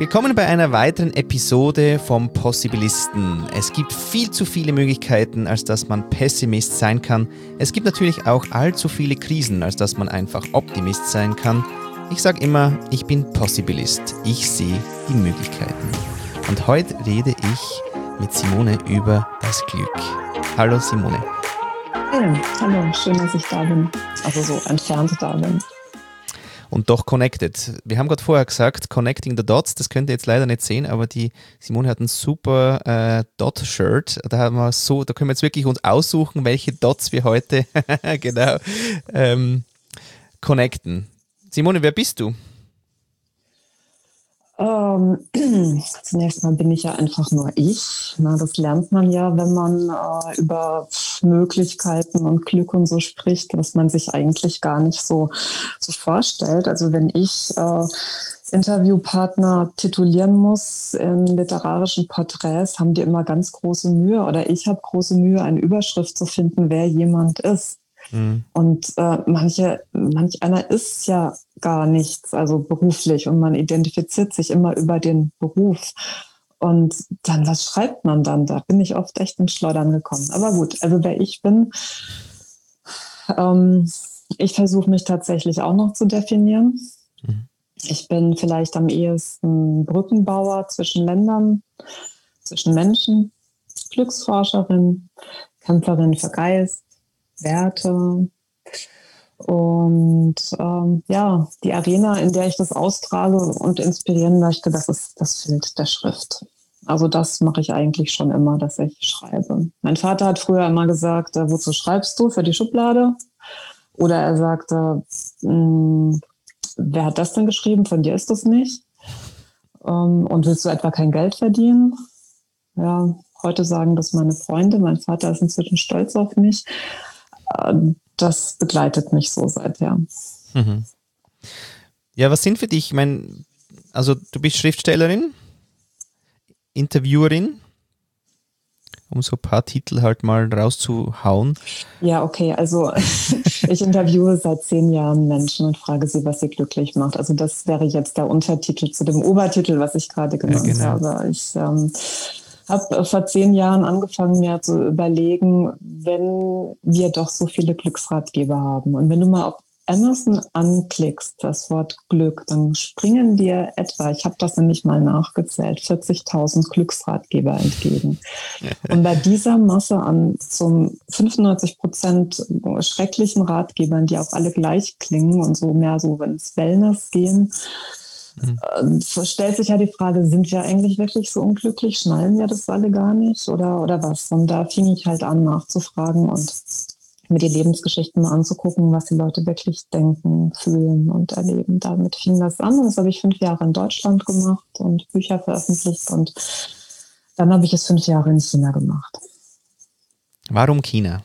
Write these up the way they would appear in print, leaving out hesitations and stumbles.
Willkommen bei einer weiteren Episode vom Possibilisten. Es gibt viel zu viele Möglichkeiten, als dass man Pessimist sein kann. Es gibt natürlich auch allzu viele Krisen, als dass man einfach Optimist sein kann. Ich sage immer, ich bin Possibilist. Ich sehe die Möglichkeiten. Und heute rede ich mit Simone über das Glück. Hallo Simone. Ja, hallo, schön, dass ich da bin. Also so entfernt da bin. Und doch connected. Wir haben gerade vorher gesagt, connecting the dots, das könnt ihr jetzt leider nicht sehen, aber die Simone hat ein super Dot-Shirt. Da können wir jetzt wirklich uns aussuchen, welche Dots wir heute genau connecten. Simone, wer bist du? Zunächst mal bin ich ja einfach nur ich. Na, das lernt man ja, wenn man über Möglichkeiten und Glück und so spricht, was man sich eigentlich gar nicht so vorstellt. Also wenn ich Interviewpartner titulieren muss in literarischen Porträts, haben die immer ganz große Mühe oder ich habe große Mühe, eine Überschrift zu finden, wer jemand ist. Und manch einer ist ja gar nichts, also beruflich, und man identifiziert sich immer über den Beruf. Und dann, was schreibt man dann? Da bin ich oft echt ins Schleudern gekommen. Aber gut, also wer ich bin, ich versuche mich tatsächlich auch noch zu definieren. Ich bin vielleicht am ehesten Brückenbauer zwischen Ländern, zwischen Menschen, Glücksforscherin, Kämpferin für Geist, Werte und die Arena, in der ich das austrage und inspirieren möchte, das ist das Feld der Schrift. Also das mache ich eigentlich schon immer, dass ich schreibe. Mein Vater hat früher immer gesagt, wozu schreibst du? Für die Schublade? Oder er sagte, wer hat das denn geschrieben? Von dir ist das nicht. Und willst du etwa kein Geld verdienen? Ja, heute sagen das meine Freunde. Mein Vater ist inzwischen stolz auf mich. Das begleitet mich so seither. Mhm. Ja, was sind für dich, ich meine, also du bist Schriftstellerin, Interviewerin, um so ein paar Titel halt mal rauszuhauen. Ja, okay, also ich interviewe seit 10 Jahren Menschen und frage sie, was sie glücklich macht. Also das wäre jetzt der Untertitel zu dem Obertitel, was ich gerade genannt habe. Ich habe vor 10 Jahren angefangen, mir zu überlegen, wenn wir doch so viele Glücksratgeber haben und wenn du mal auf Amazon anklickst, das Wort Glück, dann springen dir etwa, ich habe das nämlich mal nachgezählt, 40.000 Glücksratgeber entgegen. Und bei dieser Masse an zum 95% schrecklichen Ratgebern, die auch alle gleich klingen und so mehr so ins Wellness gehen, stellt sich ja die Frage, sind wir eigentlich wirklich so unglücklich? Schnallen wir das alle gar nicht oder was? Und da fing ich halt an nachzufragen und mir die Lebensgeschichten mal anzugucken, was die Leute wirklich denken, fühlen und erleben. Damit fing das an. Das habe ich 5 Jahre in Deutschland gemacht und Bücher veröffentlicht und dann habe ich es 5 Jahre in China gemacht. Warum China?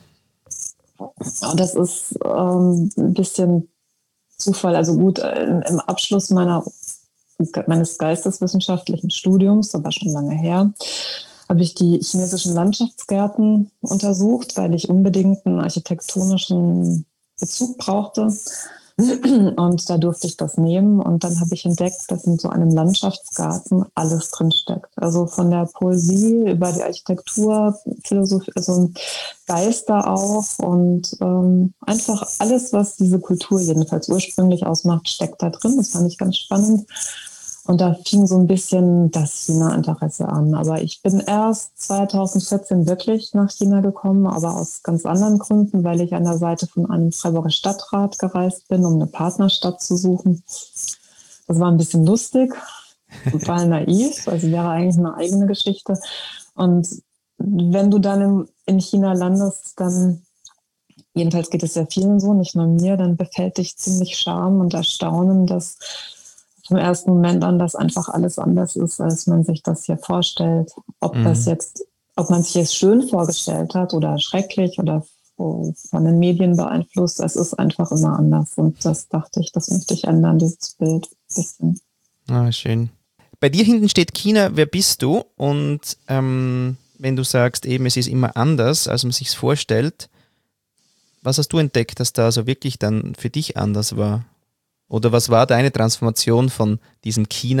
Das ist ein bisschen Zufall. Also gut, im Abschluss meines geisteswissenschaftlichen Studiums, das war schon lange her, habe ich die chinesischen Landschaftsgärten untersucht, weil ich unbedingt einen architektonischen Bezug brauchte. Und da durfte ich das nehmen. Und dann habe ich entdeckt, dass in so einem Landschaftsgarten alles drinsteckt. Also von der Poesie über die Architektur, Philosophie, also Geister auch. Und einfach alles, was diese Kultur jedenfalls ursprünglich ausmacht, steckt da drin. Das fand ich ganz spannend. Und da fing so ein bisschen das China-Interesse an. Aber ich bin erst 2014 wirklich nach China gekommen, aber aus ganz anderen Gründen, weil ich an der Seite von einem Freiburger Stadtrat gereist bin, um eine Partnerstadt zu suchen. Das war ein bisschen lustig, total naiv, also wäre eigentlich eine eigene Geschichte. Und wenn du dann in China landest, dann, jedenfalls geht es ja vielen so, nicht nur mir, dann befällt dich ziemlich Scham und Erstaunen, dass vom ersten Moment an, dass einfach alles anders ist, als man sich das hier vorstellt. Ob man sich jetzt schön vorgestellt hat oder schrecklich oder von den Medien beeinflusst, es ist einfach immer anders. Und das dachte ich, das möchte ich ändern, dieses Bild ein bisschen. Ah, schön. Bei dir hinten steht China, wer bist du? Und wenn du sagst, eben es ist immer anders, als man sich es vorstellt, was hast du entdeckt, dass da so wirklich dann für dich anders war? Oder was war deine Transformation von diesem China,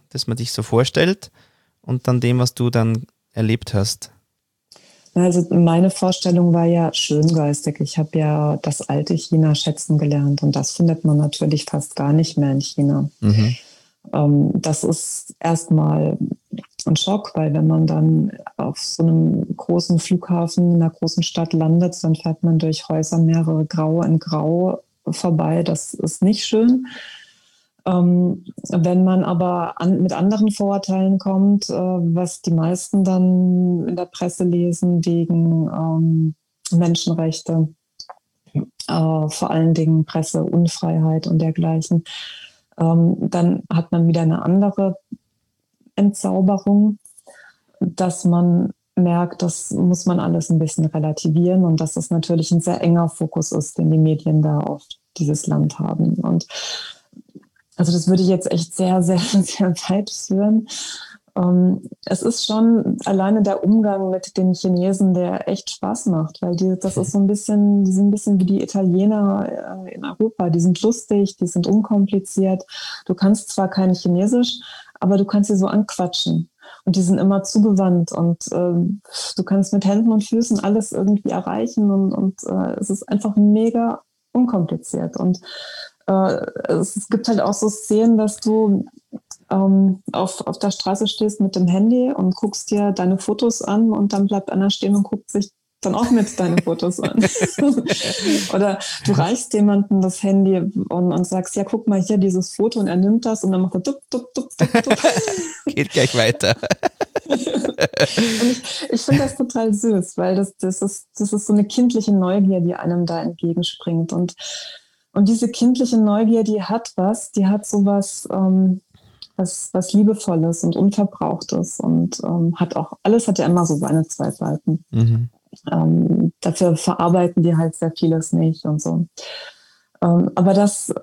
das man sich so vorstellt und dann dem, was du dann erlebt hast? Also meine Vorstellung war ja schöngeistig. Ich habe ja das alte China schätzen gelernt und das findet man natürlich fast gar nicht mehr in China. Mhm. Das ist erstmal ein Schock, weil wenn man dann auf so einem großen Flughafen in einer großen Stadt landet, dann fährt man durch Häuser mehrere Grau in Grau vorbei. Das ist nicht schön. Wenn man aber mit anderen Vorurteilen kommt, was die meisten dann in der Presse lesen wegen Menschenrechte, vor allen Dingen Presseunfreiheit und dergleichen, dann hat man wieder eine andere Entzauberung, dass man merkt, das muss man alles ein bisschen relativieren und dass das natürlich ein sehr enger Fokus ist, den die Medien da auf dieses Land haben. Und also das würde ich jetzt echt sehr, sehr, sehr weit führen. Es ist schon alleine der Umgang mit den Chinesen, der echt Spaß macht, weil das ist die sind ein bisschen wie die Italiener in Europa. Die sind lustig, die sind unkompliziert. Du kannst zwar kein Chinesisch, aber du kannst sie so anquatschen. Und die sind immer zugewandt und du kannst mit Händen und Füßen alles irgendwie erreichen und es ist einfach mega unkompliziert. Und es gibt halt auch so Szenen, dass du auf der Straße stehst mit dem Handy und guckst dir deine Fotos an und dann bleibt einer stehen und guckt sich dann auch mit deine Fotos an. Oder du reichst jemandem das Handy und sagst, ja, guck mal hier dieses Foto und er nimmt das und dann macht er dup, dup, dup, dup, dup. Geht gleich weiter. Und ich finde das total süß, weil das ist so eine kindliche Neugier, die einem da entgegenspringt. Und diese kindliche Neugier, die hat sowas, was Liebevolles und Unverbrauchtes und alles hat ja immer so seine zwei Seiten. Mhm. Dafür verarbeiten die halt sehr vieles nicht und so. Aber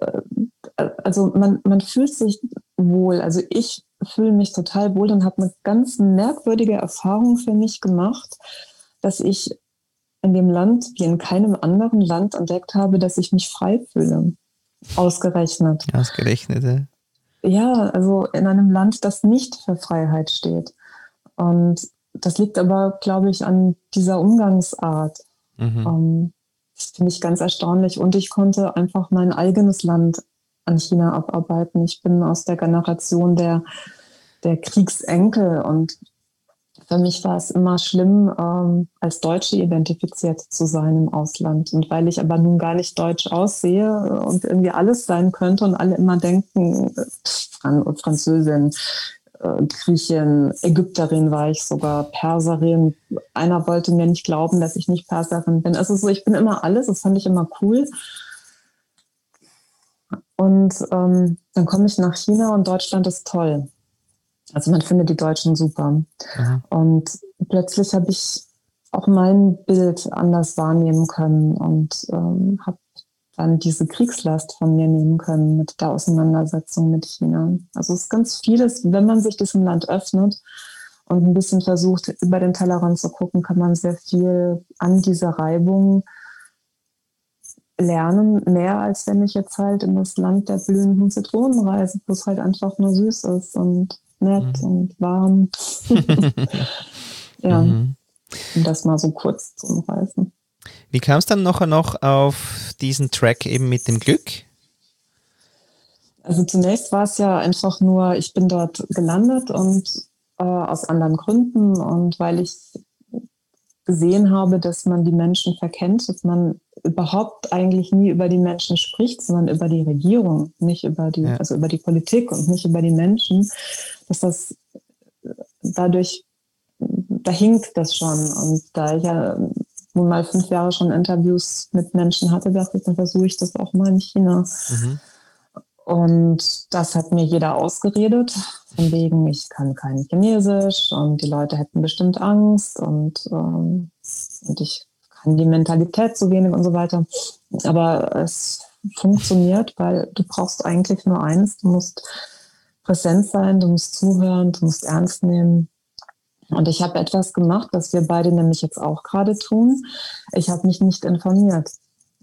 also man fühlt sich wohl, also ich fühle mich total wohl und habe eine ganz merkwürdige Erfahrung für mich gemacht, dass ich in dem Land wie in keinem anderen Land entdeckt habe, dass ich mich frei fühle. Ausgerechnet. Ausgerechnet, ja. Ja, also in einem Land, das nicht für Freiheit steht. Und das liegt aber, glaube ich, an dieser Umgangsart. Mhm. Das finde ich ganz erstaunlich. Und ich konnte einfach mein eigenes Land an China abarbeiten. Ich bin aus der Generation der Kriegsenkel und für mich war es immer schlimm, als Deutsche identifiziert zu sein im Ausland. Und weil ich aber nun gar nicht deutsch aussehe und irgendwie alles sein könnte und alle immer denken, Französin, Griechin, Ägypterin war ich sogar, Perserin. Einer wollte mir nicht glauben, dass ich nicht Perserin bin. Also so, ich bin immer alles, das fand ich immer cool. Und dann komme ich nach China und Deutschland ist toll. Also man findet die Deutschen super. Mhm. Und plötzlich habe ich auch mein Bild anders wahrnehmen können und habe dann diese Kriegslast von mir nehmen können mit der Auseinandersetzung mit China. Also es ist ganz vieles, wenn man sich diesem Land öffnet und ein bisschen versucht, über den Tellerrand zu gucken, kann man sehr viel an dieser Reibung lernen, mehr als wenn ich jetzt halt in das Land der blühenden Zitronen reise, wo es halt einfach nur süß ist und nett und warm. Ja, um das mal so kurz zu umreißen. Wie kam es dann nachher noch auf diesen Track eben mit dem Glück? Also zunächst war es ja einfach nur, ich bin dort gelandet und aus anderen Gründen und weil ich gesehen habe, dass man die Menschen verkennt, dass man überhaupt eigentlich nie über die Menschen spricht, sondern über die Regierung, nicht über also über die Politik und nicht über die Menschen, dass das dadurch, da hinkt das schon. Und da ich ja nun mal 5 Jahre schon Interviews mit Menschen hatte, dachte ich, dann versuche ich das auch mal in China. Mhm. Und das hat mir jeder ausgeredet, von wegen, ich kann kein Chinesisch und die Leute hätten bestimmt Angst und ich kann die Mentalität zu wenig und so weiter. Aber es funktioniert, weil du brauchst eigentlich nur eins, du musst präsent sein, du musst zuhören, du musst ernst nehmen. Und ich habe etwas gemacht, was wir beide nämlich jetzt auch gerade tun. Ich habe mich nicht informiert.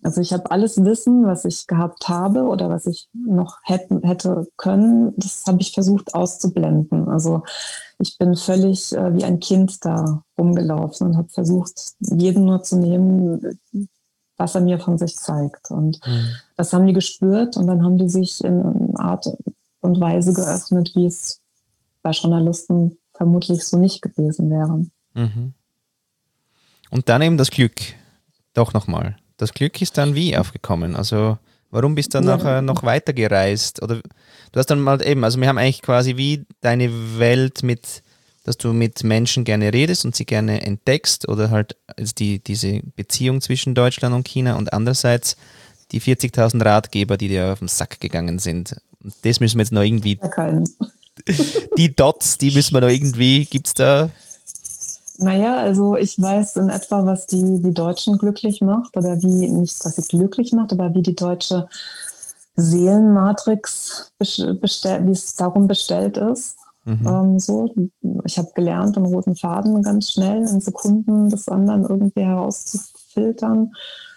Also ich habe alles Wissen, was ich gehabt habe oder was ich noch hätte können, das habe ich versucht auszublenden. Also ich bin völlig wie ein Kind da rumgelaufen und habe versucht, jeden nur zu nehmen, was er mir von sich zeigt. Und Mhm. das haben die gespürt und dann haben die sich in einer Art und Weise geöffnet, wie es bei Journalisten vermutlich so nicht gewesen wäre. Mhm. Und dann eben das Glück. Doch nochmal. Das Glück ist dann wie aufgekommen? Also warum bist du dann Ja, nachher noch weiter gereist? Oder du hast dann mal eben, also wir haben eigentlich quasi wie deine Welt mit, dass du mit Menschen gerne redest und sie gerne entdeckst oder halt diese Beziehung zwischen Deutschland und China und andererseits die 40.000 Ratgeber, die dir auf den Sack gegangen sind. Und das müssen wir jetzt noch irgendwie, keinen. die Dots, die müssen wir noch irgendwie, gibt's da? Naja, also ich weiß in etwa, was die Deutschen glücklich macht oder wie, nicht was sie glücklich macht, aber wie die deutsche Seelenmatrix wie es darum bestellt ist. Mhm. So, ich habe gelernt, den roten Faden ganz schnell in Sekunden des anderen irgendwie herauszufiltern.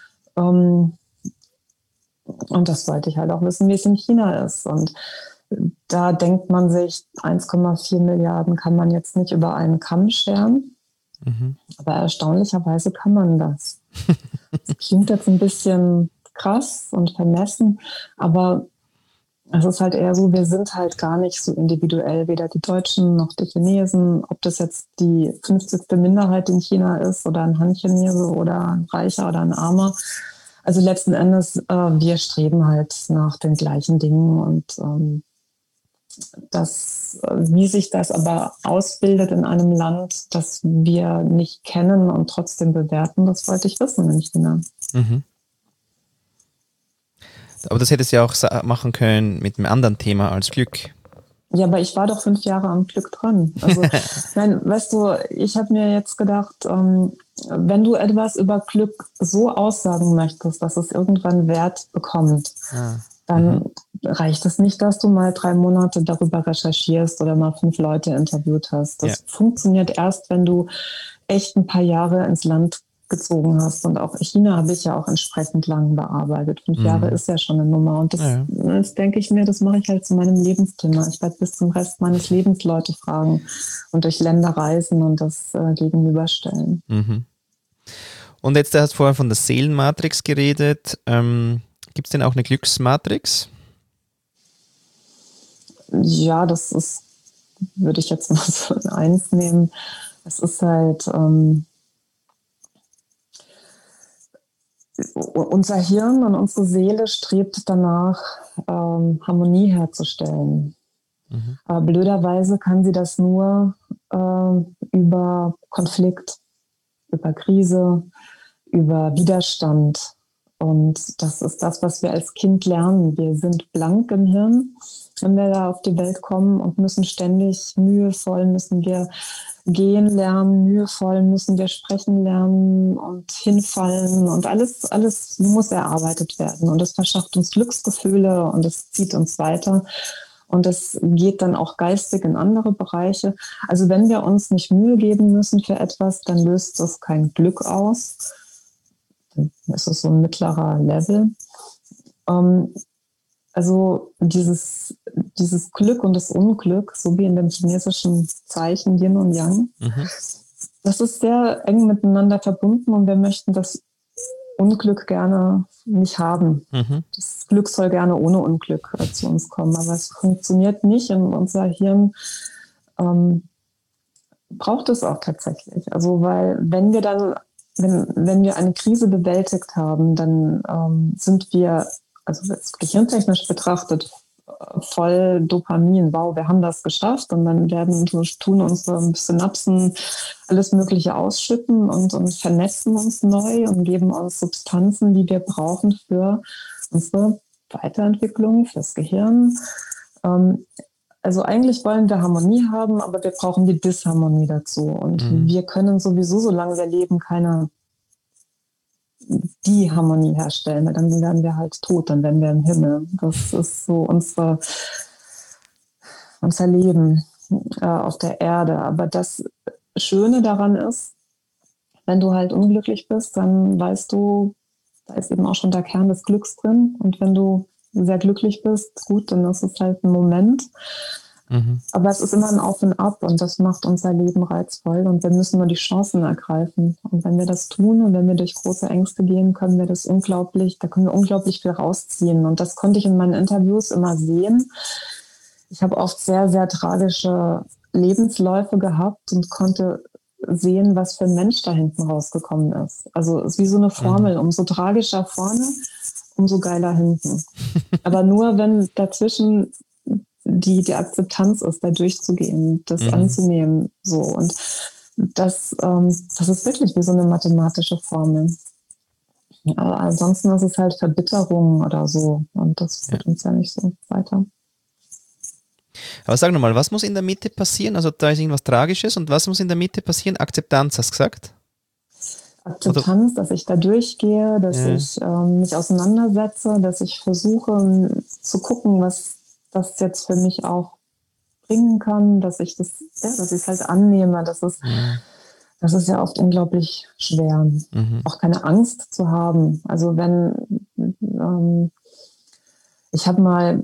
Und das wollte ich halt auch wissen, wie es in China ist. Und da denkt man sich, 1,4 Milliarden kann man jetzt nicht über einen Kamm scheren. Mhm. Aber erstaunlicherweise kann man das. Das klingt jetzt ein bisschen krass und vermessen, aber es ist halt eher so, wir sind halt gar nicht so individuell, weder die Deutschen noch die Chinesen, ob das jetzt die 50. Minderheit in China ist oder ein Han-Chinese oder ein Reicher oder ein Armer. Also letzten Endes, wir streben halt nach den gleichen Dingen und wie sich das aber ausbildet in einem Land, das wir nicht kennen und trotzdem bewerten, das wollte ich wissen in China. Mhm. Aber das hättest du ja auch machen können mit einem anderen Thema als Glück. Ja, aber ich war doch 5 Jahre am Glück dran. Also, nein, weißt du, ich habe mir jetzt gedacht, wenn du etwas über Glück so aussagen möchtest, dass es irgendwann Wert bekommt, dann reicht es nicht, dass du mal 3 Monate darüber recherchierst oder mal 5 Leute interviewt hast. Das funktioniert erst, wenn du echt ein paar Jahre ins Land gezogen hast. Und auch China habe ich ja auch entsprechend lang bearbeitet. 5 Jahre ist ja schon eine Nummer. Und das denke ich mir, das mache ich halt zu meinem Lebensthema. Ich werde bis zum Rest meines Lebens Leute fragen und durch Länder reisen und das gegenüberstellen. Mhm. Und jetzt, du hast vorher von der Seelenmatrix geredet. Gibt es denn auch eine Glücksmatrix? Ja, das ist, würde ich jetzt mal so eins nehmen. Es ist halt unser Hirn und unsere Seele strebt danach, Harmonie herzustellen. Mhm. Aber blöderweise kann sie das nur über Konflikt, über Krise, über Widerstand. Und das ist das, was wir als Kind lernen. Wir sind blank im Hirn, wenn wir da auf die Welt kommen und müssen ständig mühevoll, müssen wir gehen lernen, mühevoll müssen wir sprechen lernen und hinfallen und alles muss erarbeitet werden. Und es verschafft uns Glücksgefühle und es zieht uns weiter. Und es geht dann auch geistig in andere Bereiche. Also wenn wir uns nicht Mühe geben müssen für etwas, dann löst das kein Glück aus. Dann ist es so ein mittlerer Level. Also dieses Glück und das Unglück, so wie in dem chinesischen Zeichen Yin und Yang, das ist sehr eng miteinander verbunden und wir möchten das Unglück gerne nicht haben. Das Glück soll gerne ohne Unglück zu uns kommen, aber es funktioniert nicht und unser Hirn braucht es auch tatsächlich. Also weil wenn wir eine Krise bewältigt haben, dann sind wir, also jetzt gehirntechnisch betrachtet, voll Dopamin. Wow, wir haben das geschafft und dann tun unsere Synapsen alles Mögliche ausschütten und vernetzen uns neu und geben uns Substanzen, die wir brauchen für unsere Weiterentwicklung, fürs Gehirn. Also eigentlich wollen wir Harmonie haben, aber wir brauchen die Disharmonie dazu. Und wir können sowieso, solange wir leben, keine die Harmonie herstellen, weil dann werden wir halt tot, dann werden wir im Himmel. Das ist so unser Leben auf der Erde. Aber das Schöne daran ist, wenn du halt unglücklich bist, dann weißt du, da ist eben auch schon der Kern des Glücks drin. Und wenn du sehr glücklich bist, gut, dann ist es halt ein Moment. Aber es ist immer ein Auf und Ab und das macht unser Leben reizvoll und wir müssen nur die Chancen ergreifen. Und wenn wir das tun und wenn wir durch große Ängste gehen, da können wir unglaublich viel rausziehen. Und das konnte ich in meinen Interviews immer sehen. Ich habe oft sehr, sehr tragische Lebensläufe gehabt und konnte sehen, was für ein Mensch da hinten rausgekommen ist. Also es ist wie so eine Formel, umso tragischer vorne, umso geiler hinten. Aber nur, wenn dazwischen die Akzeptanz ist, da durchzugehen, das anzunehmen. So. Und das ist wirklich wie so eine mathematische Formel. Aber ansonsten ist es halt Verbitterung oder so. Und das führt uns ja nicht so weiter. Aber sag nochmal, was muss in der Mitte passieren? Also da ist irgendwas Tragisches und was muss in der Mitte passieren? Akzeptanz, hast du gesagt? Akzeptanz, dass ich da durchgehe, dass ich mich auseinandersetze, dass ich versuche zu gucken, was das jetzt für mich auch bringen kann, dass ich es halt annehme. Das ist ja oft unglaublich schwer. Auch keine Angst zu haben. Also ich habe mal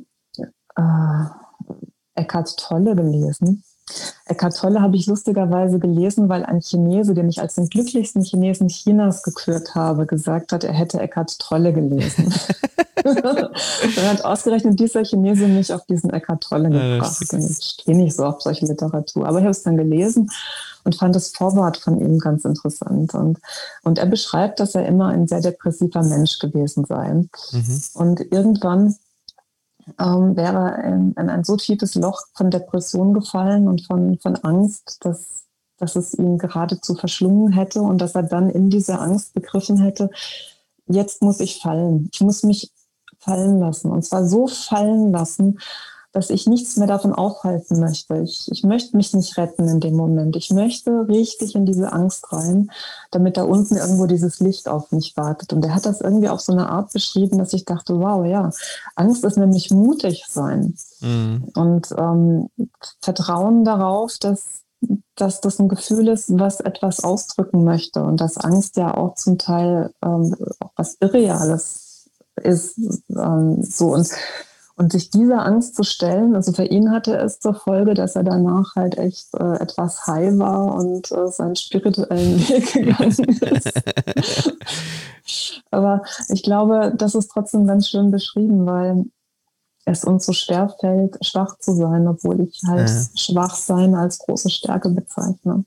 Eckhart Tolle gelesen. Eckhart Tolle habe ich lustigerweise gelesen, weil ein Chinese, den ich als den glücklichsten Chinesen Chinas gekürt habe, gesagt hat, er hätte Eckhart Tolle gelesen. Dann hat ausgerechnet dieser Chinese mich auf diesen Eckhart Tolle gebracht. Ich stehe nicht so auf solche Literatur, aber ich habe es dann gelesen und fand das Vorwort von ihm ganz interessant. Und er beschreibt, dass er immer ein sehr depressiver Mensch gewesen sei. Und irgendwann wäre in ein so tiefes Loch von Depression gefallen und von Angst, dass es ihn geradezu verschlungen hätte und dass er dann in dieser Angst begriffen hätte, jetzt muss ich fallen. Ich muss mich fallen lassen. Und zwar so fallen lassen, dass ich nichts mehr davon aufhalten möchte. Ich möchte mich nicht retten in dem Moment. Ich möchte richtig in diese Angst rein, damit da unten irgendwo dieses Licht auf mich wartet. Und er hat das irgendwie auf so eine Art beschrieben, dass ich dachte, wow, ja, Angst ist nämlich mutig sein. Und Vertrauen darauf, dass das ein Gefühl ist, was etwas ausdrücken möchte. Und dass Angst ja auch zum Teil auch was Irreales ist. So und sich dieser Angst zu stellen, also für ihn hatte es zur Folge, dass er danach halt echt etwas high war und seinen spirituellen Weg gegangen ist. Aber ich glaube, das ist trotzdem ganz schön beschrieben, weil es uns so schwer fällt, schwach zu sein, obwohl ich halt Schwachsein als große Stärke bezeichne.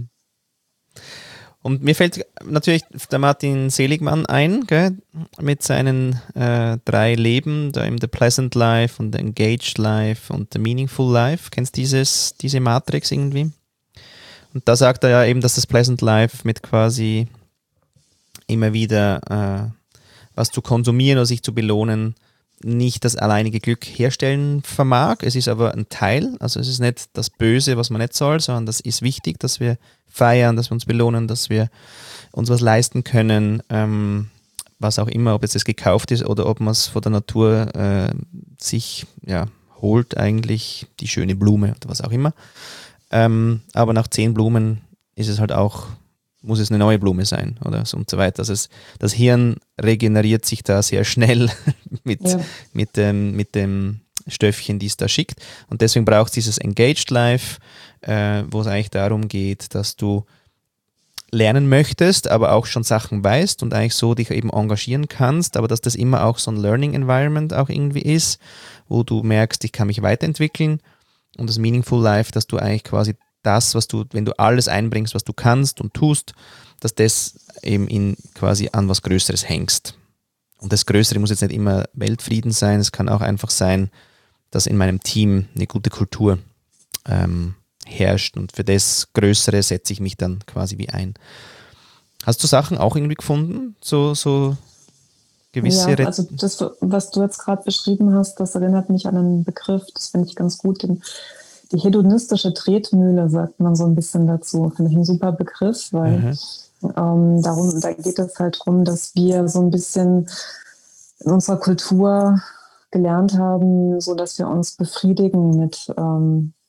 Und mir fällt natürlich der Martin Seligmann ein, gell, mit seinen 3 Leben, da im The Pleasant Life und The Engaged Life und The Meaningful Life. Kennst du diese Matrix irgendwie? Und da sagt er ja eben, dass das Pleasant Life mit quasi immer wieder was zu konsumieren oder sich zu belohnen, nicht das alleinige Glück herstellen vermag. Es ist aber ein Teil, also es ist nicht das Böse, was man nicht soll, sondern das ist wichtig, dass wir feiern, dass wir uns belohnen, dass wir uns was leisten können, was auch immer, ob jetzt das gekauft ist oder ob man es von der Natur sich holt, eigentlich die schöne Blume oder was auch immer. Aber nach 10 Blumen ist es halt auch, muss es eine neue Blume sein oder so und so weiter. Also das Hirn regeneriert sich da sehr schnell mit dem Stöffchen, die es da schickt. Und deswegen braucht es dieses Engaged Life, wo es eigentlich darum geht, dass du lernen möchtest, aber auch schon Sachen weißt und eigentlich so dich eben engagieren kannst, aber dass das immer auch so ein Learning Environment auch irgendwie ist, wo du merkst, ich kann mich weiterentwickeln. Und das Meaningful Life, dass du eigentlich quasi das, was du, wenn du alles einbringst, was du kannst und tust, dass das eben quasi an was Größeres hängst. Und das Größere muss jetzt nicht immer Weltfrieden sein, es kann auch einfach sein, dass in meinem Team eine gute Kultur herrscht und für das Größere setze ich mich dann quasi wie ein. Hast du Sachen auch irgendwie gefunden? So gewisse... Ja, also das, was du jetzt gerade beschrieben hast, das erinnert mich an einen Begriff, das finde ich ganz gut, die hedonistische Tretmühle, sagt man so ein bisschen dazu. Finde ich ein super Begriff, weil da geht es halt darum, dass wir so ein bisschen in unserer Kultur gelernt haben, so dass wir uns befriedigen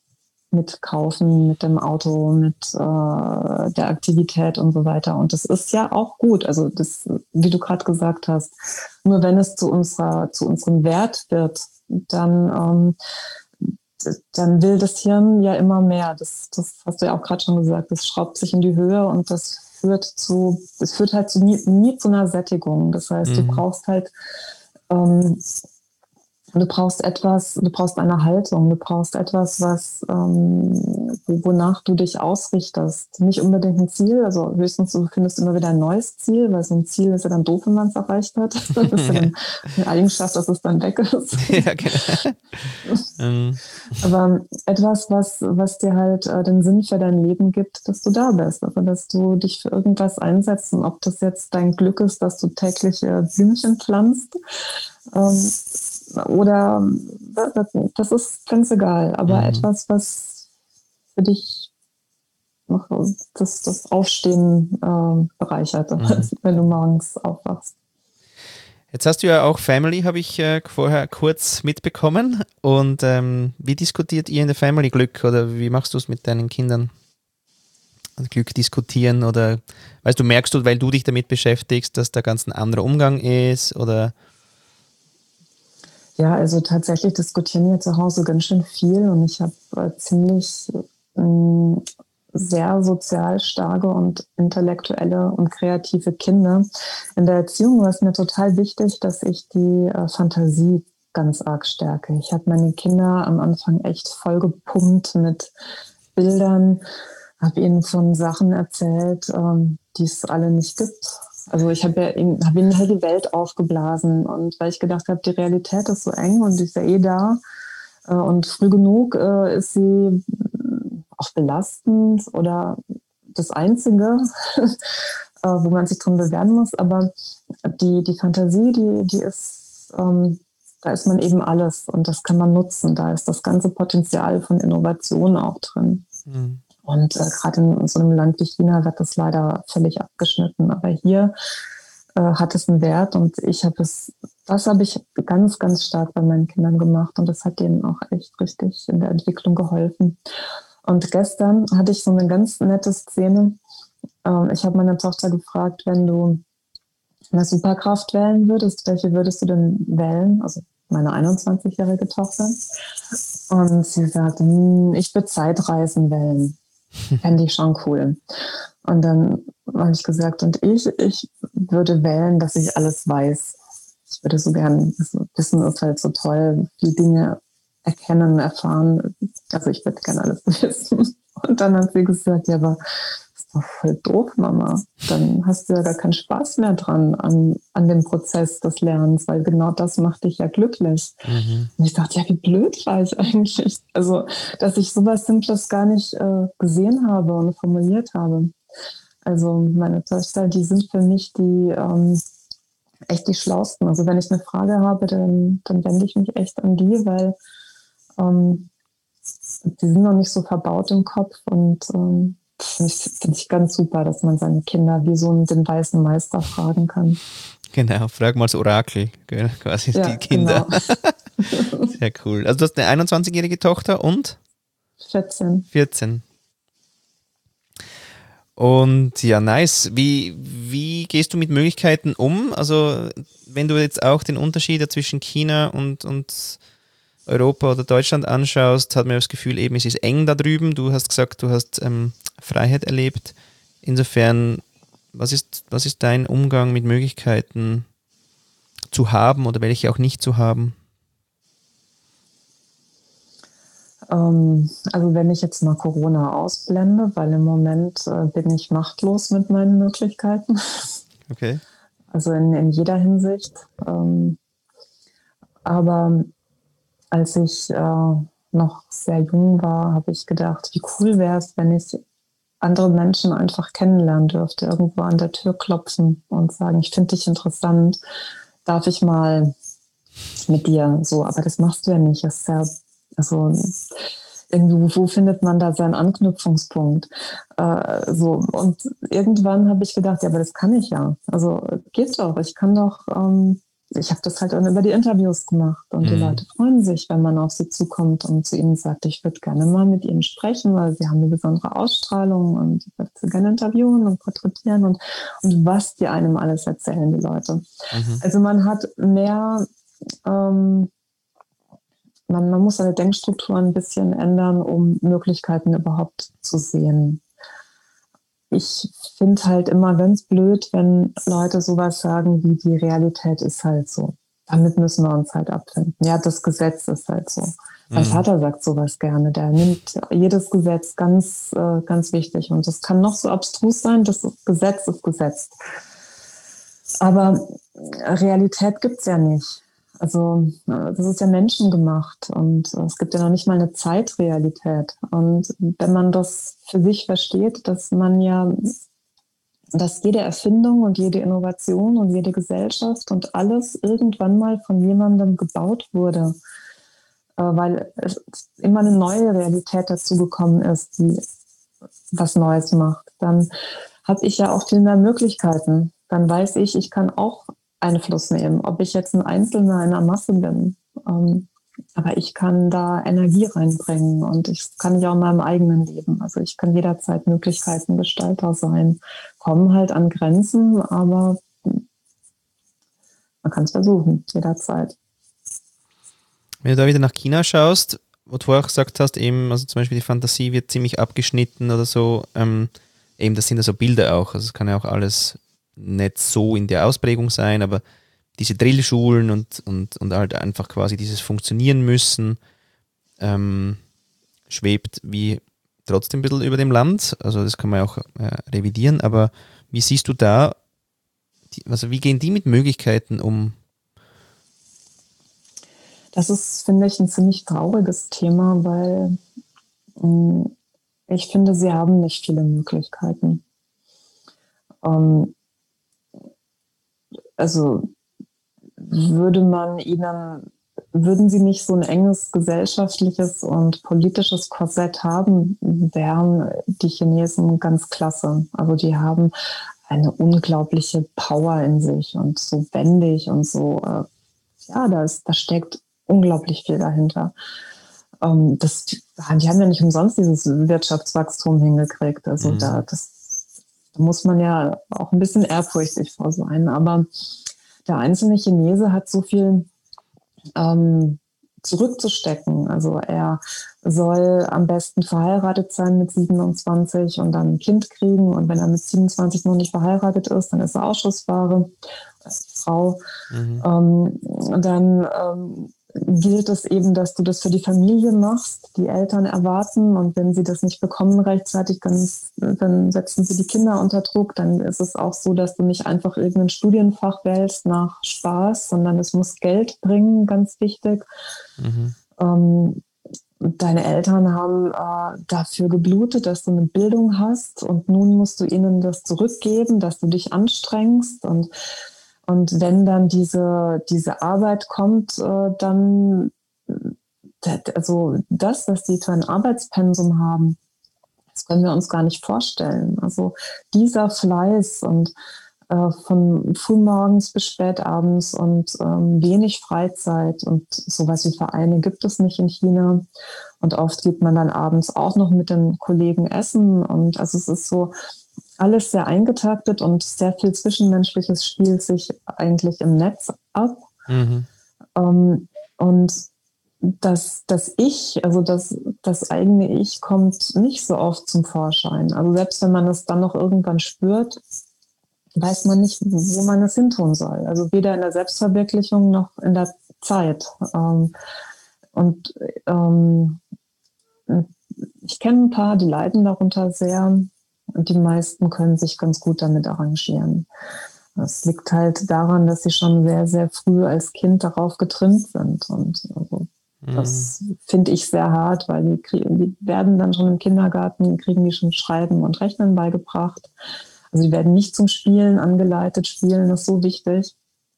mit Kaufen, mit dem Auto, mit der Aktivität und so weiter. Und das ist ja auch gut. Also das, wie du gerade gesagt hast, nur wenn es zu unserem Wert wird, dann will das Hirn ja immer mehr. Das hast du ja auch gerade schon gesagt. Das schraubt sich in die Höhe und das führt halt nie zu einer Sättigung. Das heißt, du brauchst halt du brauchst eine Haltung, du brauchst etwas, wonach du dich ausrichtest. Nicht unbedingt ein Ziel, also höchstens du findest immer wieder ein neues Ziel, weil so ein Ziel ist ja dann doof, wenn man es erreicht hat. Das ist ja dann eine Eigenschaft, dass es dann weg ist. Ja, genau. Aber etwas, was dir halt den Sinn für dein Leben gibt, dass du da bist, also dass du dich für irgendwas einsetzt und ob das jetzt dein Glück ist, dass du täglich Blümchen pflanzt, oder das ist ganz egal, aber etwas, was für dich noch das Aufstehen bereichert, wenn du morgens aufwachst. Jetzt hast du ja auch Family, habe ich vorher kurz mitbekommen. Und wie diskutiert ihr in der Family Glück oder wie machst du es mit deinen Kindern? Glück diskutieren oder merkst du, weil du dich damit beschäftigst, dass da ganz ein anderer Umgang ist oder? Ja, also tatsächlich diskutieren wir zu Hause ganz schön viel und ich habe ziemlich sehr sozial starke und intellektuelle und kreative Kinder. In der Erziehung war es mir total wichtig, dass ich die Fantasie ganz arg stärke. Ich habe meine Kinder am Anfang echt vollgepumpt mit Bildern, habe ihnen von Sachen erzählt, die es alle nicht gibt. Also ich habe ihnen halt die Welt aufgeblasen und weil ich gedacht habe, die Realität ist so eng und die ist ja eh da und früh genug ist sie auch belastend oder das Einzige, wo man sich drin bewerben muss. Aber die Fantasie, die ist, da ist man eben alles und das kann man nutzen. Da ist das ganze Potenzial von Innovation auch drin. Mhm. Und gerade in so einem Land wie China wird das leider völlig abgeschnitten. Aber hier hat es einen Wert und das habe ich ganz, ganz stark bei meinen Kindern gemacht und das hat denen auch echt richtig in der Entwicklung geholfen. Und gestern hatte ich so eine ganz nette Szene. Ich habe meine Tochter gefragt, wenn du eine Superkraft wählen würdest, welche würdest du denn wählen? Also meine 21-jährige Tochter. Und sie sagt, ich würde Zeitreisen wählen. Fände ich schon cool. Und dann habe ich gesagt, und ich würde wählen, dass ich alles weiß. Ich würde so gern, Wissen ist halt so toll, viele Dinge erkennen, erfahren. Also ich würde gerne alles wissen. Und dann hat sie gesagt, ja, aber das ist doch voll doof, Mama. Dann hast du ja gar keinen Spaß mehr dran an dem Prozess des Lernens, weil genau das macht dich ja glücklich. Mhm. Und ich dachte, ja, wie blöd war ich eigentlich? Also, dass ich sowas Simples gar nicht gesehen habe und formuliert habe. Also meine Töchter, die sind für mich echt die Schlausten. Also wenn ich eine Frage habe, dann wende ich mich echt an die, weil die sind noch nicht so verbaut im Kopf und finde ich ganz super, dass man seine Kinder wie so den weißen Meister fragen kann. Genau, frag mal das Orakel, quasi ja, die Kinder. Genau. Sehr cool. Also du hast eine 21-jährige Tochter und? 14. Und ja, nice. Wie gehst du mit Möglichkeiten um? Also wenn du jetzt auch den Unterschied zwischen China und Europa oder Deutschland anschaust, hat man das Gefühl, eben es ist eng da drüben. Du hast gesagt, du hast Freiheit erlebt. Insofern, was ist dein Umgang mit Möglichkeiten zu haben oder welche auch nicht zu haben? Also wenn ich jetzt mal Corona ausblende, weil im Moment bin ich machtlos mit meinen Möglichkeiten. Okay. Also in jeder Hinsicht. Aber als ich noch sehr jung war, habe ich gedacht, wie cool wäre es, wenn ich andere Menschen einfach kennenlernen dürfte, irgendwo an der Tür klopfen und sagen, ich finde dich interessant, darf ich mal mit dir so, aber das machst du ja nicht. Das ist ja, also irgendwie, wo findet man da seinen Anknüpfungspunkt? So, und irgendwann habe ich gedacht, ja, aber das kann ich ja. Also geht doch, ich kann doch ich habe das halt dann über die Interviews gemacht und die Leute freuen sich, wenn man auf sie zukommt und zu ihnen sagt, ich würde gerne mal mit ihnen sprechen, weil sie haben eine besondere Ausstrahlung und ich würde sie gerne interviewen und porträtieren und was die einem alles erzählen, die Leute. Also man hat mehr, man muss seine Denkstruktur ein bisschen ändern, um Möglichkeiten überhaupt zu sehen. Ich finde halt immer ganz blöd, wenn Leute sowas sagen wie die Realität ist halt so. Damit müssen wir uns halt abfinden. Ja, das Gesetz ist halt so. Mein Vater sagt sowas gerne. Der nimmt jedes Gesetz ganz, ganz wichtig. Und das kann noch so abstrus sein, das Gesetz ist Gesetz. Aber Realität gibt's ja nicht. Also das ist ja menschengemacht und es gibt ja noch nicht mal eine Zeitrealität. Und wenn man das für sich versteht, dass jede Erfindung und jede Innovation und jede Gesellschaft und alles irgendwann mal von jemandem gebaut wurde, weil es immer eine neue Realität dazu gekommen ist, die was Neues macht, dann habe ich ja auch viel mehr Möglichkeiten. Dann weiß ich, ich kann auch Einfluss nehmen, ob ich jetzt ein Einzelner in einer Masse bin. Aber ich kann da Energie reinbringen und ich kann ja auch in meinem eigenen Leben. Also ich kann jederzeit Möglichkeitengestalter sein. Kommen halt an Grenzen, aber man kann es versuchen, jederzeit. Wenn du da wieder nach China schaust, wo du auch gesagt hast, eben, also zum Beispiel die Fantasie wird ziemlich abgeschnitten oder so, eben das sind ja so Bilder auch, also es kann ja auch alles nicht so in der Ausprägung sein, aber diese Drillschulen und halt einfach quasi dieses Funktionieren müssen, schwebt wie trotzdem ein bisschen über dem Land, also das kann man ja auch revidieren, aber wie siehst du da, also wie gehen die mit Möglichkeiten um? Das ist, finde ich, ein ziemlich trauriges Thema, weil ich finde, sie haben nicht viele Möglichkeiten. Also würden sie nicht so ein enges gesellschaftliches und politisches Korsett haben, wären die Chinesen ganz klasse. Also die haben eine unglaubliche Power in sich und so wendig und so, da steckt unglaublich viel dahinter. Die haben ja nicht umsonst dieses Wirtschaftswachstum hingekriegt. Also da muss man ja auch ein bisschen ehrfurchtig vor sein. Aber der einzelne Chinese hat so viel zurückzustecken. Also er soll am besten verheiratet sein mit 27 und dann ein Kind kriegen. Und wenn er mit 27 noch nicht verheiratet ist, dann ist er Ausschussware als Frau. Dann gilt es eben, dass du das für die Familie machst. Die Eltern erwarten und wenn sie das nicht bekommen rechtzeitig, dann setzen sie die Kinder unter Druck. Dann ist es auch so, dass du nicht einfach irgendein Studienfach wählst nach Spaß, sondern es muss Geld bringen, ganz wichtig. Deine Eltern haben dafür geblutet, dass du eine Bildung hast und nun musst du ihnen das zurückgeben, dass du dich anstrengst und wenn dann diese Arbeit kommt, dann, also das, was die für ein Arbeitspensum haben, das können wir uns gar nicht vorstellen. Also dieser Fleiß und von frühmorgens bis spätabends und wenig Freizeit und sowas wie Vereine gibt es nicht in China. Und oft geht man dann abends auch noch mit den Kollegen essen. Und also es ist so alles sehr eingetaktet und sehr viel Zwischenmenschliches spielt sich eigentlich im Netz ab. Und das Ich, also das eigene Ich kommt nicht so oft zum Vorschein. Also selbst wenn man es dann noch irgendwann spürt, weiß man nicht, wo man es hintun soll. Also weder in der Selbstverwirklichung noch in der Zeit. Ich kenne ein paar, die leiden darunter sehr und die meisten können sich ganz gut damit arrangieren. Das liegt halt daran, dass sie schon sehr, sehr früh als Kind darauf getrimmt sind. Und also, das finde ich sehr hart, weil die werden dann schon im Kindergarten, kriegen die schon Schreiben und Rechnen beigebracht. Also die werden nicht zum Spielen angeleitet. Spielen ist so wichtig.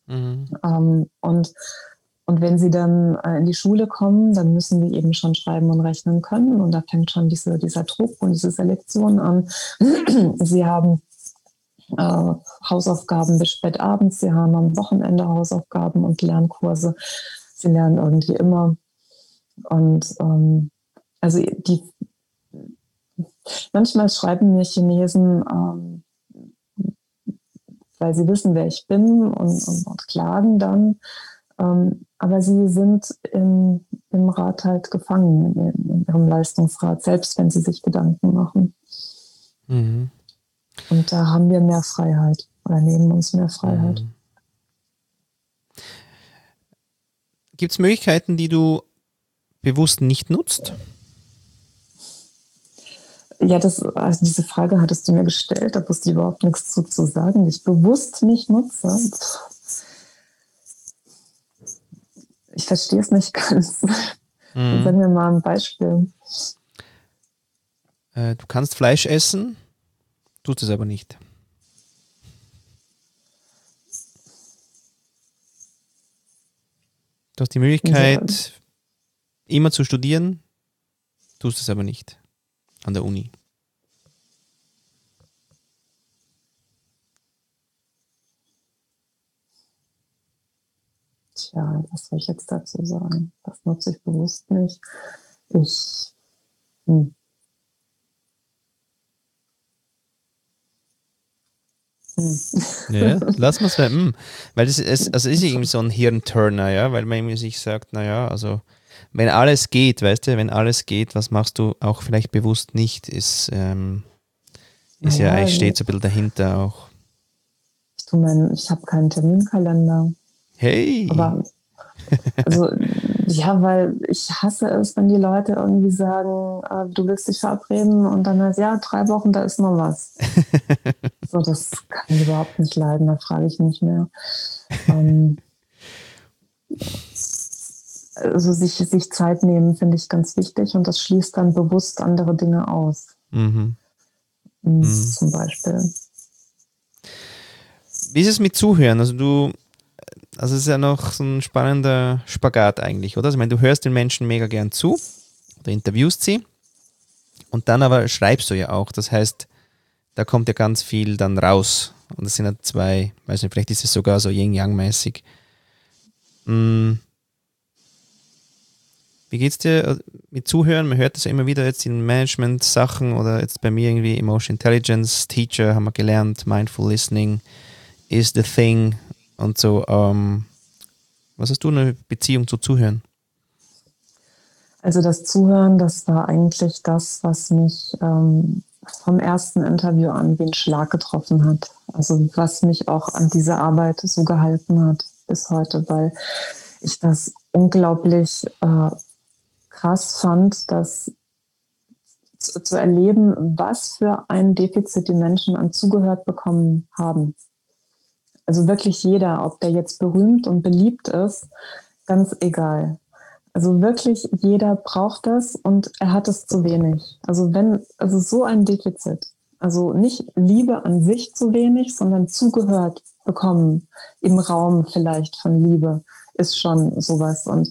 Und wenn sie dann in die Schule kommen, dann müssen die eben schon schreiben und rechnen können. Und da fängt schon dieser Druck und diese Selektion an. Sie haben Hausaufgaben bis spät abends. Sie haben am Wochenende Hausaufgaben und Lernkurse. Sie lernen irgendwie immer. Und also manchmal schreiben mir Chinesen, weil sie wissen, wer ich bin und klagen dann. Aber sie sind im Rat halt gefangen, in ihrem Leistungsrat, selbst wenn sie sich Gedanken machen. Mhm. Und da haben wir mehr Freiheit oder nehmen uns mehr Freiheit. Mhm. Gibt es Möglichkeiten, die du bewusst nicht nutzt? Ja, also diese Frage hattest du mir gestellt, da wusste ich überhaupt nichts zu sagen, die ich bewusst nicht nutze. Ich verstehe es nicht ganz. Sag mir mal ein Beispiel. Du kannst Fleisch essen, tust es aber nicht. Du hast die Möglichkeit, immer zu studieren, tust es aber nicht an der Uni. Tja, was soll ich jetzt dazu sagen? Das nutze ich bewusst nicht. Ja, lass mal es sein. Weil das ist, also ist irgendwie so ein Hirnturner, ja, weil man irgendwie sich sagt, naja, also wenn alles geht, weißt du, wenn alles geht, was machst du auch vielleicht bewusst nicht, ist ja eigentlich steht so ein bisschen dahinter auch. Ich habe keinen Terminkalender. Hey! Aber also, ja, weil ich hasse es, wenn die Leute irgendwie sagen, du willst dich verabreden und dann heißt, ja, 3 Wochen, da ist noch was. So, das kann ich überhaupt nicht leiden, da frage ich nicht mehr. Also sich Zeit nehmen, finde ich ganz wichtig und das schließt dann bewusst andere Dinge aus. Zum Beispiel. Wie ist es mit Zuhören? Also es ist ja noch so ein spannender Spagat eigentlich, oder? Also ich meine, du hörst den Menschen mega gern zu oder interviewst sie und dann aber schreibst du ja auch. Das heißt, da kommt ja ganz viel dann raus. Und das sind ja 2, weiß nicht, vielleicht ist es sogar so Yin-Yang-mäßig. Wie geht's dir mit Zuhören? Man hört das ja immer wieder jetzt in Management-Sachen oder jetzt bei mir irgendwie Emotion Intelligence, Teacher haben wir gelernt, Mindful Listening is the thing und so. Was hast du eine Beziehung zu Zuhören? Also das Zuhören, das war eigentlich das, was mich vom ersten Interview an wie ein Schlag getroffen hat. Also was mich auch an diese Arbeit so gehalten hat bis heute, weil ich das unglaublich krass fand, das zu erleben, was für ein Defizit die Menschen an zugehört bekommen haben. Also wirklich jeder, ob der jetzt berühmt und beliebt ist, ganz egal. Also wirklich jeder braucht das und er hat es zu wenig. Also so ein Defizit. Also nicht Liebe an sich zu wenig, sondern zugehört bekommen im Raum vielleicht von Liebe ist schon sowas. Und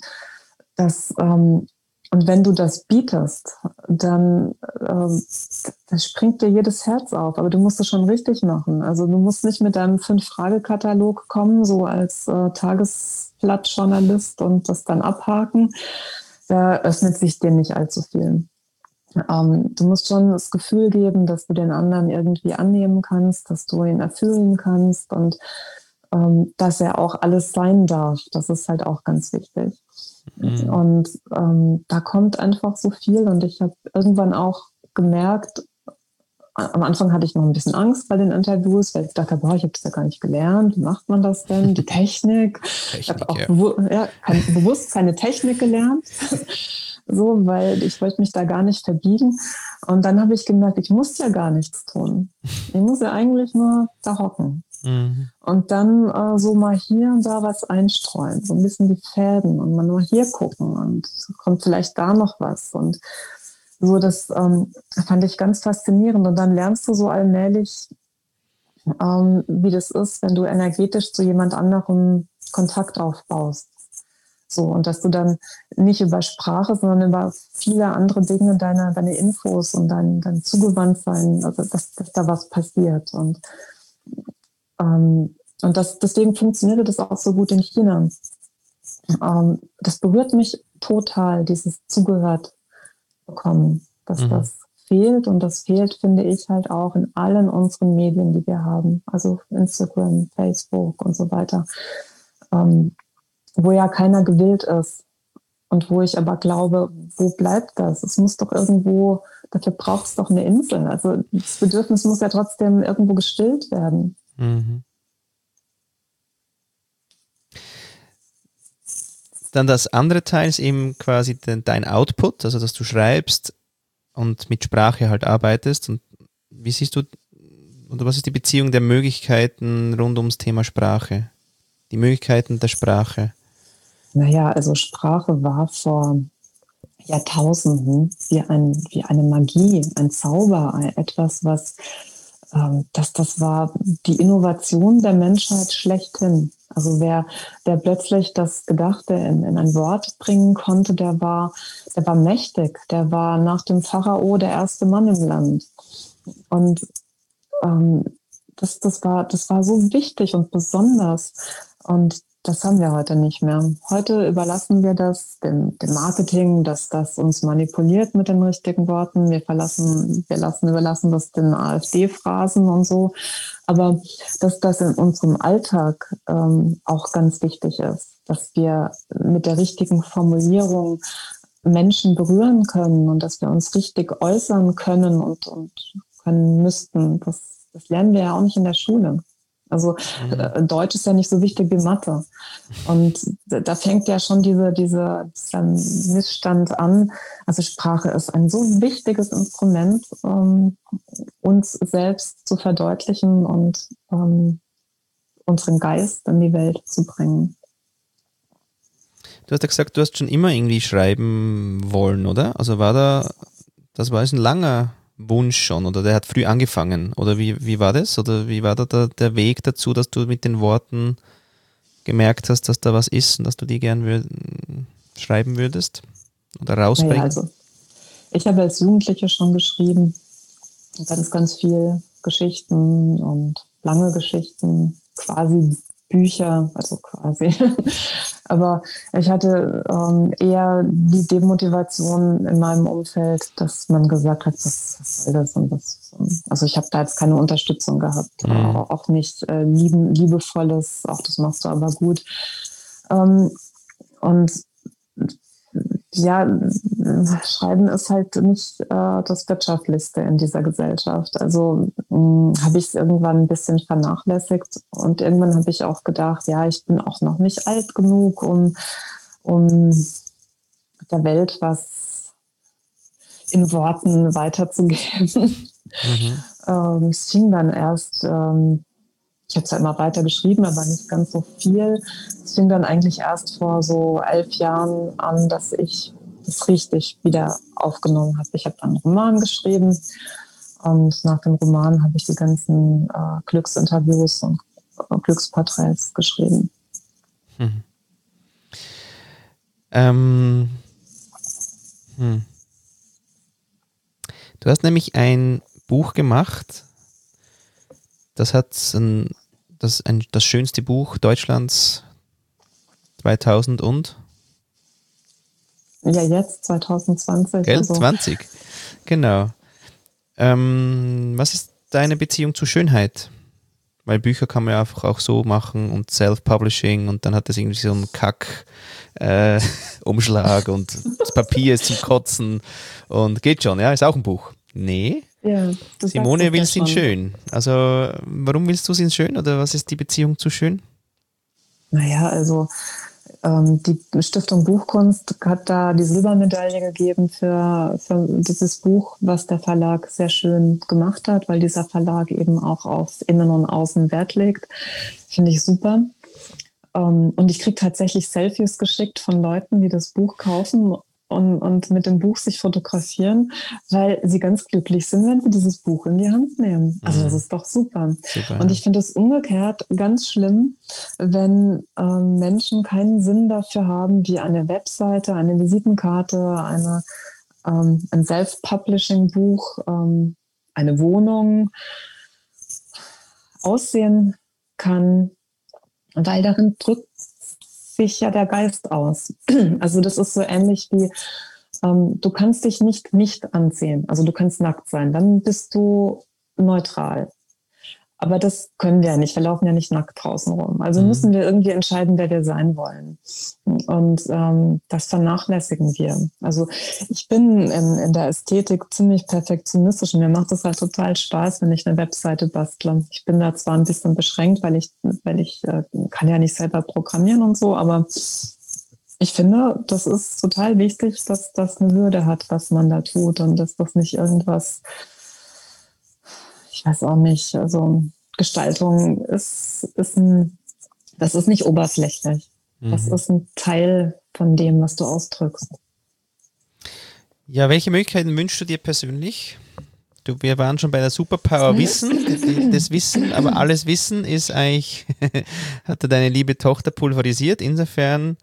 und wenn du das bietest, dann das springt dir jedes Herz auf. Aber du musst es schon richtig machen. Also du musst nicht mit deinem 5-Frage-Katalog kommen, so als Tagesblattjournalist und das dann abhaken. Da öffnet sich dir nicht allzu viel. Du musst schon das Gefühl geben, dass du den anderen irgendwie annehmen kannst, dass du ihn erfüllen kannst und dass er auch alles sein darf. Das ist halt auch ganz wichtig. Und da kommt einfach so viel und ich habe irgendwann auch gemerkt, am Anfang hatte ich noch ein bisschen Angst bei den Interviews, weil ich dachte, ich habe das ja gar nicht gelernt, wie macht man das denn, die Technik. Ich habe auch bewusst keine Technik gelernt, so, weil ich wollte mich da gar nicht verbiegen. Und dann habe ich gemerkt, ich muss ja gar nichts tun. Ich muss ja eigentlich nur da hocken. Und dann so mal hier und da was einstreuen, so ein bisschen die Fäden und mal nur hier gucken und kommt vielleicht da noch was. Und so, das fand ich ganz faszinierend. Und dann lernst du so allmählich, wie das ist, wenn du energetisch zu jemand anderem Kontakt aufbaust. So, und dass du dann nicht über Sprache, sondern über viele andere Dinge, deine Infos und dein Zugewandtsein, also dass da was passiert. Und Und deswegen funktionierte das auch so gut in China. Das berührt mich total, dieses zugehört bekommen, dass das fehlt. Und das fehlt, finde ich, halt auch in allen unseren Medien, die wir haben. Also Instagram, Facebook und so weiter. Wo ja keiner gewillt ist. Und wo ich aber glaube, wo bleibt das? Es muss doch irgendwo, dafür braucht es doch eine Insel. Also das Bedürfnis muss ja trotzdem irgendwo gestillt werden. Mhm. Dann das andere Teil ist eben quasi dein Output, also dass du schreibst und mit Sprache halt arbeitest. Und wie siehst du, oder was ist die Beziehung der Möglichkeiten rund ums Thema Sprache? Die Möglichkeiten der Sprache? Naja, also Sprache war vor Jahrtausenden wie eine Magie, ein Zauber, etwas, das war die Innovation der Menschheit schlechthin. Also wer plötzlich das Gedachte in ein Wort bringen konnte, der war mächtig. Der war nach dem Pharao der erste Mann im Land. Und das war so wichtig und besonders. Und das haben wir heute nicht mehr. Heute überlassen wir das dem Marketing, dass das uns manipuliert mit den richtigen Worten. Wir überlassen das den AfD-Phrasen und so. Aber dass das in unserem Alltag auch ganz wichtig ist, dass wir mit der richtigen Formulierung Menschen berühren können und dass wir uns richtig äußern können und können müssten. Das lernen wir ja auch nicht in der Schule. Also Deutsch ist ja nicht so wichtig wie Mathe. Und da fängt ja schon dieser Missstand an. Also Sprache ist ein so wichtiges Instrument, uns selbst zu verdeutlichen und unseren Geist in die Welt zu bringen. Du hast ja gesagt, du hast schon immer irgendwie schreiben wollen, oder? Also das war ein langer Wunsch schon, oder der hat früh angefangen, oder wie war das? Oder wie war da der Weg dazu, dass du mit den Worten gemerkt hast, dass da was ist und dass du die gern schreiben würdest oder rausbringen? Naja, also ich habe als Jugendliche schon geschrieben, ganz viel Geschichten und lange Geschichten, quasi Bücher, also quasi. Aber ich hatte eher die Demotivation in meinem Umfeld, dass man gesagt hat, was soll das und was. Also ich habe da jetzt keine Unterstützung gehabt, auch nicht liebevolles, auch das machst du aber gut. Und ja, Schreiben ist halt nicht das Wirtschaftlichste in dieser Gesellschaft. Also habe ich es irgendwann ein bisschen vernachlässigt und irgendwann habe ich auch gedacht, ja, ich bin auch noch nicht alt genug, um der Welt was in Worten weiterzugeben. Es fing dann erst, ich habe zwar immer weiter geschrieben, aber nicht ganz so viel. Es fing dann eigentlich erst vor so 11 Jahren an, dass ich das richtig wieder aufgenommen habe. Ich habe dann einen Roman geschrieben und nach dem Roman habe ich die ganzen Glücksinterviews und Glücksporträts geschrieben. Du hast nämlich ein Buch gemacht, das schönste Buch Deutschlands 2000 und? Ja, jetzt 2020. Gell? Also 20, genau. Was ist deine Beziehung zu Schönheit? Weil Bücher kann man ja einfach auch so machen und Self-Publishing und dann hat das irgendwie so einen Umschlag und das Papier ist zum Kotzen und geht schon, ja, ist auch ein Buch. Nee, ja, Simone will es in schön. Also warum willst du es in schön oder was ist die Beziehung zu schön? Naja, also die Stiftung Buchkunst hat da die Silbermedaille gegeben für dieses Buch, was der Verlag sehr schön gemacht hat, weil dieser Verlag eben auch auf Innen und Außen Wert legt. Finde ich super. Und ich kriege tatsächlich Selfies geschickt von Leuten, die das Buch kaufen und mit dem Buch sich fotografieren, weil sie ganz glücklich sind, wenn sie dieses Buch in die Hand nehmen. Also das ist doch super. Und ich finde es umgekehrt ganz schlimm, wenn Menschen keinen Sinn dafür haben, wie eine Webseite, eine Visitenkarte, ein Self-Publishing-Buch, eine Wohnung, aussehen kann, weil darin drückt sich ja der Geist aus. Also das ist so ähnlich wie, du kannst dich nicht anziehen. Also du kannst nackt sein, dann bist du neutral. Aber das können wir ja nicht. Wir laufen ja nicht nackt draußen rum. Also müssen wir irgendwie entscheiden, wer wir sein wollen. Und das vernachlässigen wir. Also ich bin in der Ästhetik ziemlich perfektionistisch und mir macht es halt total Spaß, wenn ich eine Webseite bastle. Ich bin da zwar ein bisschen beschränkt, weil ich kann ja nicht selber programmieren und so, aber ich finde, das ist total wichtig, dass das eine Würde hat, was man da tut und dass das nicht irgendwas, ich weiß auch nicht, also Gestaltung das ist nicht oberflächlich. Das ist ein Teil von dem, was du ausdrückst. Ja, welche Möglichkeiten wünschst du dir persönlich? Wir waren schon bei der Superpower Wissen, das Wissen, aber alles Wissen ist eigentlich, hatte deine liebe Tochter pulverisiert. Insofern,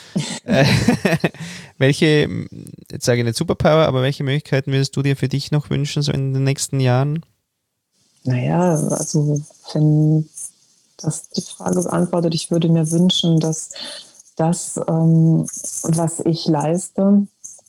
jetzt sage ich nicht Superpower, aber welche Möglichkeiten würdest du dir für dich noch wünschen, so in den nächsten Jahren? Naja, also wenn das die Frage beantwortet, ich würde mir wünschen, dass das, was ich leiste,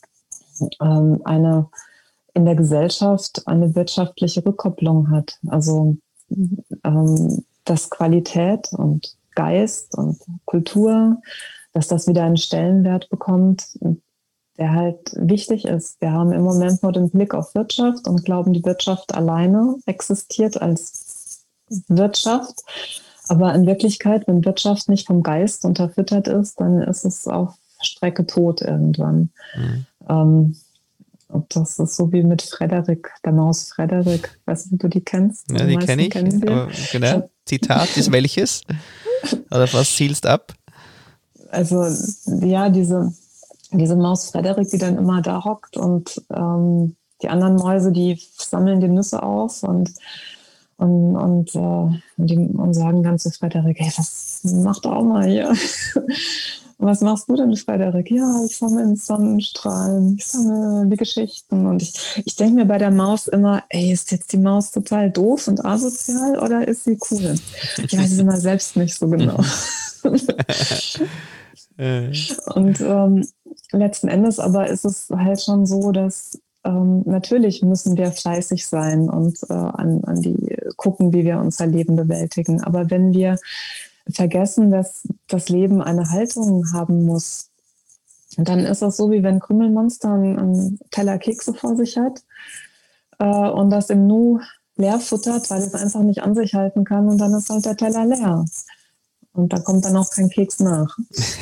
in der Gesellschaft eine wirtschaftliche Rückkopplung hat. Also dass Qualität und Geist und Kultur, dass das wieder einen Stellenwert bekommt, der halt wichtig ist. Wir haben im Moment nur den Blick auf Wirtschaft und glauben, die Wirtschaft alleine existiert als Wirtschaft. Aber in Wirklichkeit, wenn Wirtschaft nicht vom Geist unterfüttert ist, dann ist es auf Strecke tot irgendwann. Und das ist so wie mit Frederik, der Maus Frederik. Weißt du, ob du die kennst? Ja, die kenne ich. Aber, genau. Zitat ist welches? Oder was zielst ab? Also, ja, diese Maus Frederik, die dann immer da hockt und die anderen Mäuse, die sammeln die Nüsse auf und sagen dann zu Frederik, hey, was macht auch mal hier? Was machst du denn, Frederik? Ja, ich sammle Sonnenstrahlen, ich sammle die Geschichten. Und ich denke mir bei der Maus immer, ey, ist jetzt die Maus total doof und asozial oder ist sie cool? Ich weiß es immer selbst nicht so genau. Und letzten Endes aber ist es halt schon so, dass natürlich müssen wir fleißig sein und an die gucken, wie wir unser Leben bewältigen. Aber wenn wir vergessen, dass das Leben eine Haltung haben muss, dann ist das so, wie wenn Krümelmonster einen Teller Kekse vor sich hat und das im Nu leer futtert, weil es einfach nicht an sich halten kann und dann ist halt der Teller leer. Und da kommt dann auch kein Keks nach.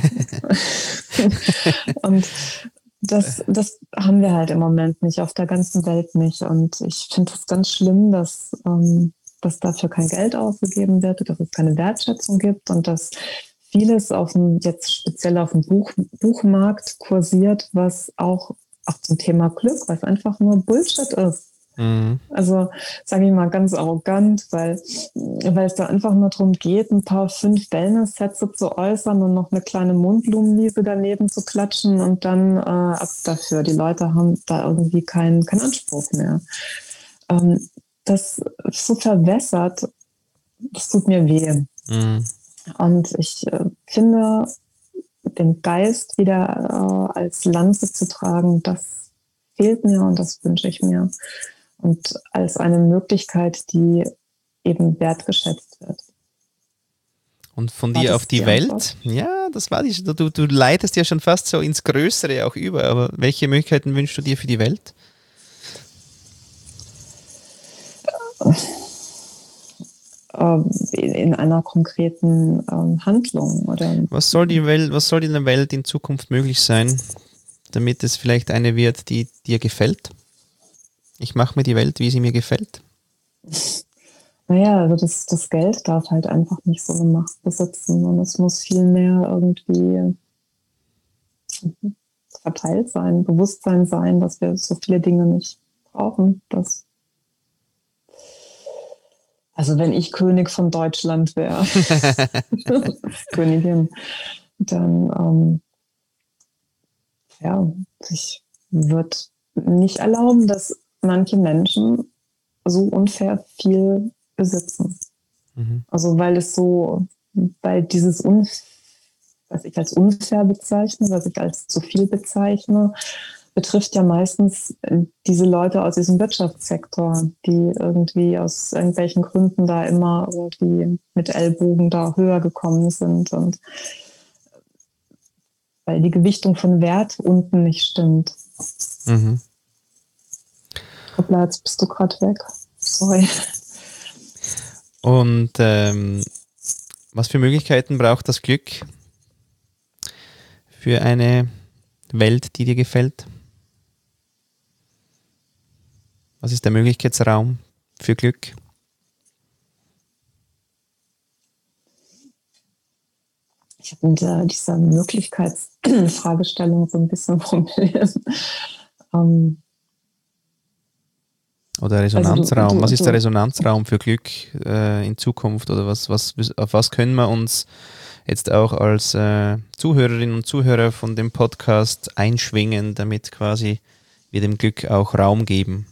Und das haben wir halt im Moment nicht, auf der ganzen Welt nicht. Und ich finde es ganz schlimm, dass dafür kein Geld ausgegeben wird, dass es keine Wertschätzung gibt und dass vieles jetzt speziell auf dem Buchmarkt kursiert, was auch zum Thema Glück, was einfach nur Bullshit ist. Also sage ich mal ganz arrogant, weil es da einfach nur darum geht, ein paar 5 Wellness-Sätze zu äußern und noch eine kleine Mundblumenwiese daneben zu klatschen und dann ab dafür. Die Leute haben da irgendwie keinen Anspruch mehr. Das so verwässert, das tut mir weh. Und ich finde, den Geist wieder als Lanze zu tragen, das fehlt mir und das wünsche ich mir. Und als eine Möglichkeit, die eben wertgeschätzt wird. Und von dir auf die Welt? Antwort? Ja, das war du leitest ja schon fast so ins Größere auch über, aber welche Möglichkeiten wünschst du dir für die Welt? In einer konkreten Handlung, oder? Was soll in der Welt in Zukunft möglich sein, damit es vielleicht eine wird, die dir gefällt? Ich mache mir die Welt, wie sie mir gefällt. Naja, also das Geld darf halt einfach nicht so eine Macht besitzen und es muss viel mehr irgendwie verteilt sein, Bewusstsein sein, dass wir so viele Dinge nicht brauchen. Also wenn ich König von Deutschland wäre, Königin, dann ich würde nicht erlauben, dass manche Menschen so unfair viel besitzen. Also weil dieses was ich als unfair bezeichne, was ich als zu viel bezeichne, betrifft ja meistens diese Leute aus diesem Wirtschaftssektor, die irgendwie aus irgendwelchen Gründen da immer irgendwie mit Ellbogen da höher gekommen sind und weil die Gewichtung von Wert unten nicht stimmt. Hoppla, jetzt bist du gerade weg. Sorry. Und was für Möglichkeiten braucht das Glück für eine Welt, die dir gefällt? Was ist der Möglichkeitsraum für Glück? Ich habe mit dieser Möglichkeitsfragestellung so ein bisschen Probleme. Oder Resonanzraum. Was ist der Resonanzraum für Glück in Zukunft? Oder auf was können wir uns jetzt auch als Zuhörerinnen und Zuhörer von dem Podcast einschwingen, damit quasi wir dem Glück auch Raum geben?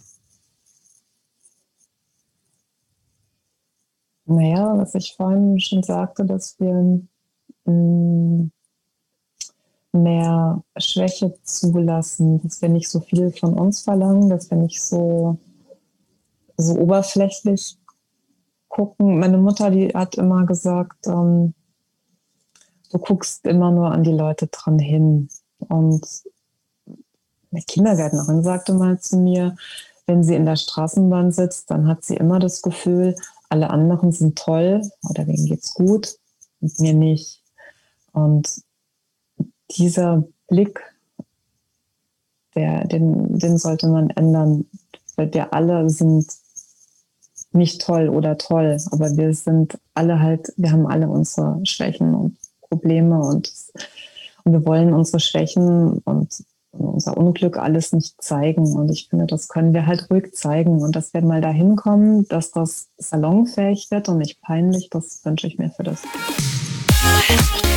Naja, was ich vorhin schon sagte, dass wir mehr Schwäche zulassen, dass wir nicht so viel von uns verlangen, dass wir nicht so oberflächlich gucken. Meine Mutter, die hat immer gesagt, du guckst immer nur an die Leute dran hin. Und eine Kindergärtnerin sagte mal zu mir, wenn sie in der Straßenbahn sitzt, dann hat sie immer das Gefühl, alle anderen sind toll oder denen geht's gut und mir nicht. Und dieser Blick, den sollte man ändern, weil wir alle sind nicht toll oder toll, aber wir haben alle unsere Schwächen und Probleme und wir wollen unsere Schwächen und unser Unglück alles nicht zeigen. Und ich finde, das können wir halt ruhig zeigen. Und dass wir mal dahin kommen, dass das salonfähig wird und nicht peinlich, das wünsche ich mir für das.